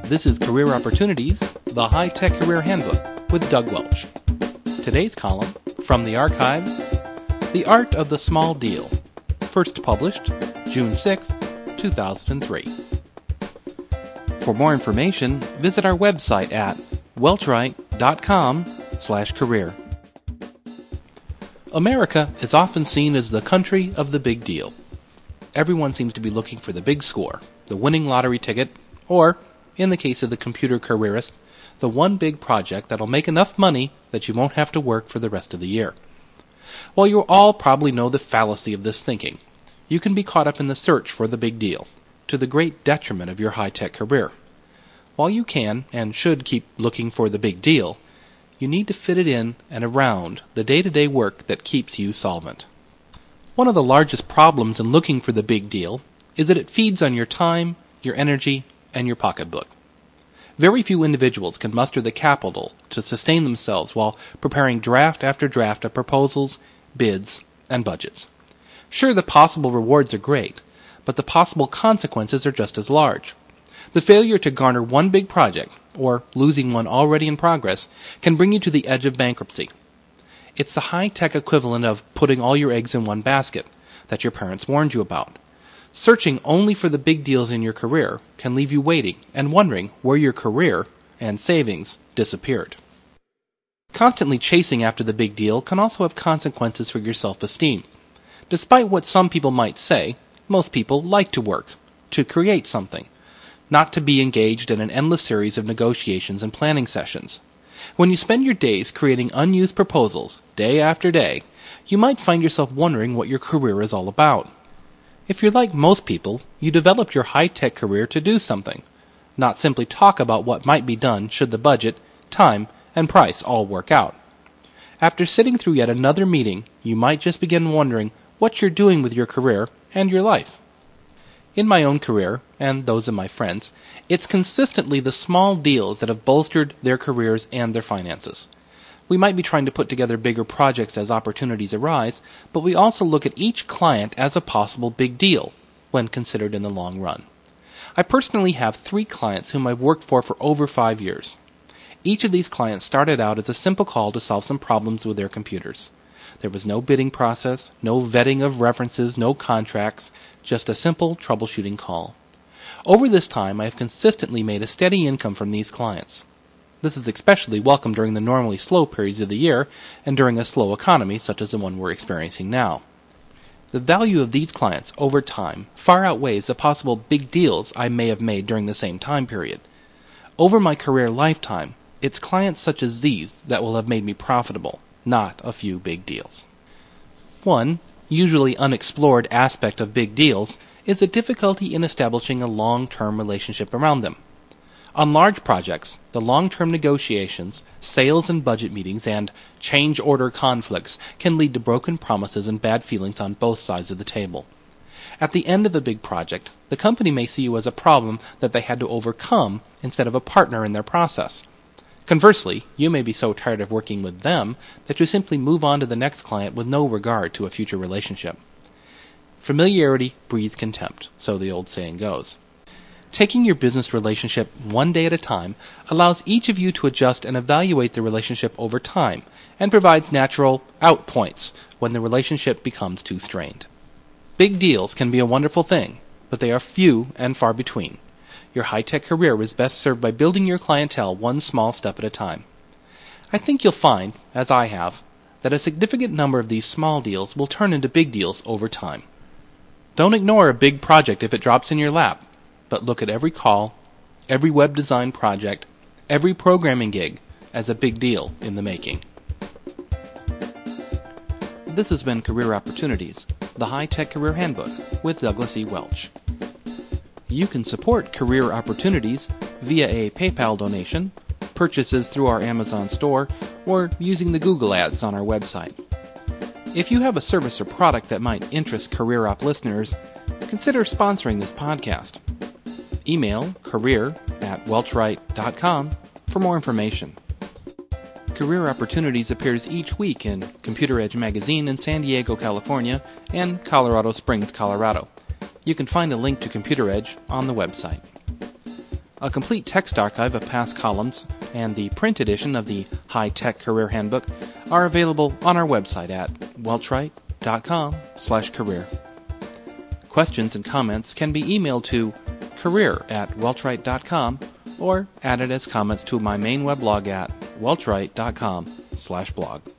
This is Career Opportunities, the High-Tech Career Handbook with Doug Welch. Today's column, from the archives, The Art of the Small Deal, first published June 6, 2003. For more information, visit our website at welchwright.com/career. America is often seen as the country of the big deal. Everyone seems to be looking for the big score, the winning lottery ticket, or, in the case of the computer careerist, the one big project that'll make enough money that you won't have to work for the rest of the year. Well, you all probably know the fallacy of this thinking. You can be caught up in the search for the big deal, to the great detriment of your high-tech career. While you can and should keep looking for the big deal, you need to fit it in and around the day-to-day work that keeps you solvent. One of the largest problems in looking for the big deal is that it feeds on your time, your energy, and your pocketbook. Very few individuals can muster the capital to sustain themselves while preparing draft after draft of proposals, bids, and budgets. Sure, the possible rewards are great, but the possible consequences are just as large. The failure to garner one big project, or losing one already in progress, can bring you to the edge of bankruptcy. It's the high-tech equivalent of putting all your eggs in one basket that your parents warned you about. Searching only for the big deals in your career can leave you waiting and wondering where your career and savings disappeared. Constantly chasing after the big deal can also have consequences for your self-esteem. Despite what some people might say, most people like to work, to create something, not to be engaged in an endless series of negotiations and planning sessions. When you spend your days creating unused proposals, day after day, you might find yourself wondering what your career is all about. If you're like most people, you developed your high-tech career to do something, not simply talk about what might be done should the budget, time, and price all work out. After sitting through yet another meeting, you might just begin wondering what you're doing with your career and your life. In my own career, and those of my friends, it's consistently the small deals that have bolstered their careers and their finances. We might be trying to put together bigger projects as opportunities arise, but we also look at each client as a possible big deal when considered in the long run. I personally have 3 clients whom I've worked for over 5 years. Each of these clients started out as a simple call to solve some problems with their computers. There was no bidding process, no vetting of references, no contracts, just a simple troubleshooting call. Over this time, I have consistently made a steady income from these clients. This is especially welcome during the normally slow periods of the year and during a slow economy such as the one we're experiencing now. The value of these clients over time far outweighs the possible big deals I may have made during the same time period. Over my career lifetime, it's clients such as these that will have made me profitable, not a few big deals. One, usually unexplored aspect of big deals is the difficulty in establishing a long-term relationship around them. On large projects, the long-term negotiations, sales and budget meetings, and change order conflicts can lead to broken promises and bad feelings on both sides of the table. At the end of a big project, the company may see you as a problem that they had to overcome instead of a partner in their process. Conversely, you may be so tired of working with them that you simply move on to the next client with no regard to a future relationship. Familiarity breeds contempt, so the old saying goes. Taking your business relationship one day at a time allows each of you to adjust and evaluate the relationship over time and provides natural out points when the relationship becomes too strained. Big deals can be a wonderful thing, but they are few and far between. Your high-tech career is best served by building your clientele one small step at a time. I think you'll find, as I have, that a significant number of these small deals will turn into big deals over time. Don't ignore a big project if it drops in your lap, but look at every call, every web design project, every programming gig as a big deal in the making. This has been Career Opportunities, the High-Tech Career Handbook with Douglas E. Welch. You can support Career Opportunities via a PayPal donation, purchases through our Amazon store, or using the Google ads on our website. If you have a service or product that might interest Career Op listeners, consider sponsoring this podcast. Email career@welchwright.com for more information. Career Opportunities appears each week in Computer Edge magazine in San Diego, California, and Colorado Springs, Colorado. You can find a link to Computer Edge on the website. A complete text archive of past columns and the print edition of the High Tech Career Handbook are available on our website at welchwright.com/career. Questions and comments can be emailed to career@welchwright.com or added as comments to my main weblog at welchwright.com/blog.